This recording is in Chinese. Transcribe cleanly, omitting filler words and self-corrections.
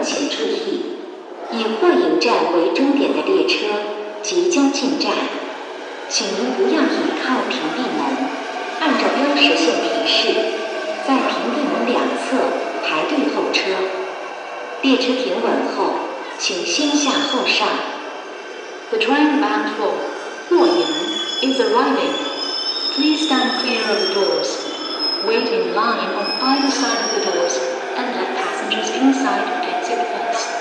请注意，以霍营站为终点的列车即将进站，请您不要倚靠屏蔽门，按照标识线提示，在屏蔽门两侧排队候车。列车停稳后，请先下后上。 The train bound for Huoying is arriving. Please stand clear of the doors. Wait in line on either side of the doors and let passengers inside exit first.